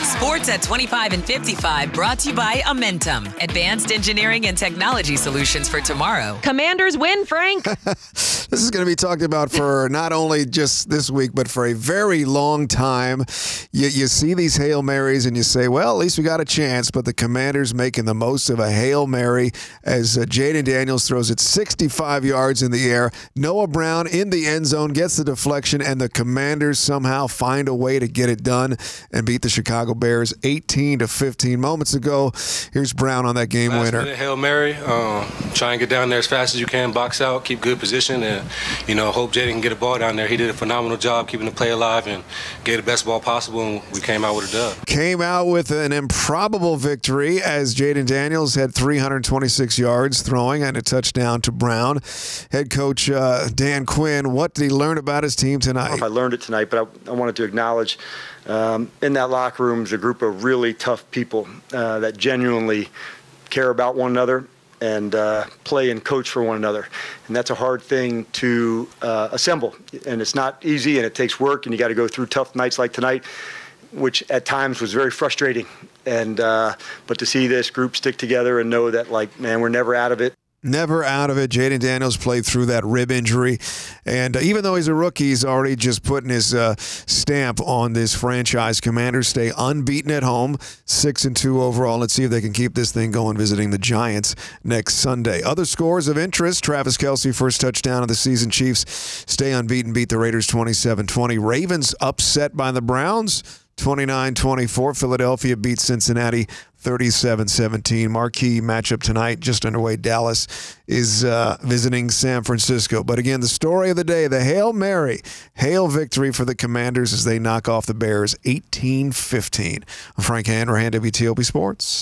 Sports at 25 and 55 brought to you by Amentum. Advanced engineering and technology solutions for tomorrow. Commanders win, Frank. This is going to be talked about for not only just this week, but for a very long time. You see these Hail Marys and you say, well, at least we got a chance. But the Commanders making the most of a Hail Mary as Jayden Daniels throws it 65 yards in the air. Noah Brown in the end zone gets the deflection, and the Commanders somehow find a way to get it done and beat the Chicago Bears 18-15. Moments ago, here's Brown on that game winner. Hail Mary. Try and get down there as fast as you can, box out, keep good position, and hope Jayden can get a ball down there. He did a phenomenal job keeping the play alive and gave the best ball possible, and we came out with a dub. Came out with an improbable victory as Jayden Daniels had 326 yards throwing and a touchdown to Brown. Head coach Dan Quinn, what did he learn about his team tonight? I don't know if I learned it tonight, but I wanted to acknowledge in that locker room is a group of really tough people that genuinely care about one another and play and coach for one another. And that's a hard thing to assemble. And it's not easy, and it takes work, and you got to go through tough nights like tonight, which at times was very frustrating. And but to see this group stick together and know that, man, we're never out of it. Never out of it. Jayden Daniels played through that rib injury. And even though he's a rookie, he's already just putting his stamp on this franchise. Commanders stay unbeaten at home, 6-2 overall. Let's see if they can keep this thing going visiting the Giants next Sunday. Other scores of interest: Travis Kelce, first touchdown of the season. Chiefs stay unbeaten, beat the Raiders 27-20. Ravens upset by the Browns 29-24. Philadelphia beat Cincinnati 37-17. Marquee matchup tonight, just underway. Dallas is visiting San Francisco. But again, the story of the day, the Hail Mary, Hail victory for the Commanders as they knock off the Bears 18-15. I'm Frank Hanrahan, WTOP Sports.